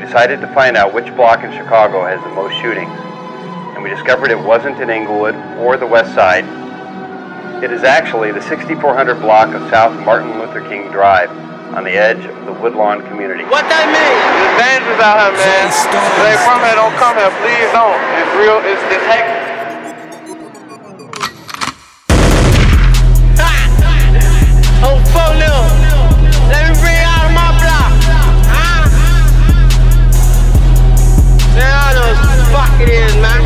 decided to find out which block in Chicago has the most shootings, and we discovered it wasn't in Inglewood or the West Side. It is actually the 6400 block of South Martin Luther King Drive on the edge of the Woodlawn community. What that mean? It's dangerous out here, man. If they ain't from here, don't come here. Please don't. It's real. It's hectic. Oh, phone now. Let me bring out my block. Man, I know what the fuck it is, man.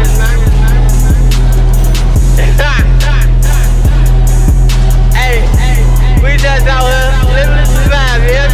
Hey, we just out here living the survive, yeah?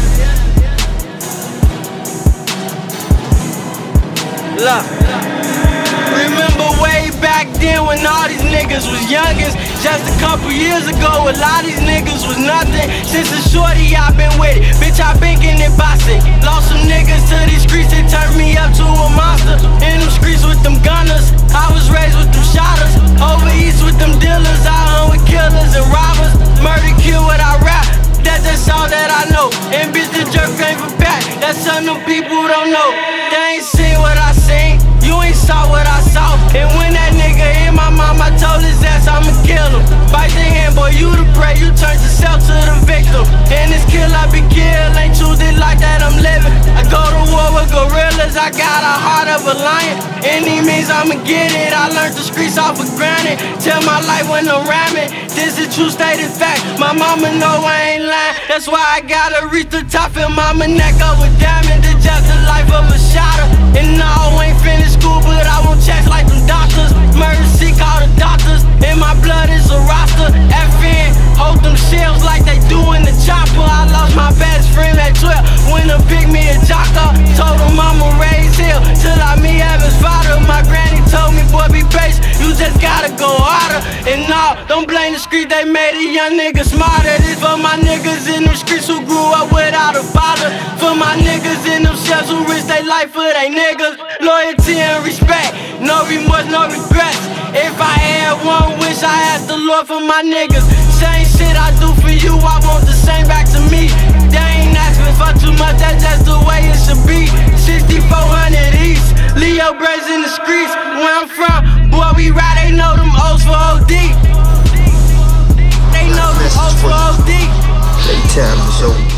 Look, remember way back then when all these niggas was youngins? Just a couple years ago, a lot of these niggas was nothing. Since a shorty, I been with it. Bitch, I been getting it bossing. Lost some niggas to these streets, they turned me up to a monster. In them streets with them gunners, I was raised with them shotters. Over east with them dealers, I hung with killers and robbers. Murder, kill what I rap, that's all that I know. And bitch, the jerk came for back, that's something them people don't know. They ain't seen what I seen, you ain't saw what I saw. And when that nigga hit my mom, I told his ass I'ma kill him. Bite the hand, boy, you the prey, you turn yourself to the victim. And this kill I be killed, ain't choosing like that I'm living. I go to war with gorillas, I got a heart of a lion. Any means I'ma get it, I learned the streets off of granted. Tell my life when I'm ramming, this is true stated fact. My mama know I ain't lying, that's why I gotta reach the top. Fill mama neck up with diamond, it's just the life of a shotter. And no, I ain't finished school, but I won't checks like them doctors. Murder seek all the doctors, and my blood is a roster. FN, hold them shells like they do in the chopper. I lost my best friend at 12 when they picked me a jocker. Told him I'ma raise hell till I meet Evan's father. My granny told me, boy, be patient, you just gotta go harder. And no, don't blame the street, they made a young nigga smarter. This for my niggas in them streets who grew up without a father. For my niggas in them shells who risk their life for they niggas. Loyalty and respect, no remorse, no regrets. If I had one wish, I ask the Lord for my niggas. Same shit I do for you, I want the same back to me. They ain't asking for too much, that's just the way it should be. 6400 East, Leo Braves in the streets. Where I'm from, boy, we ride, they know them O's for OD. They know them O's for OD. Playtime is over.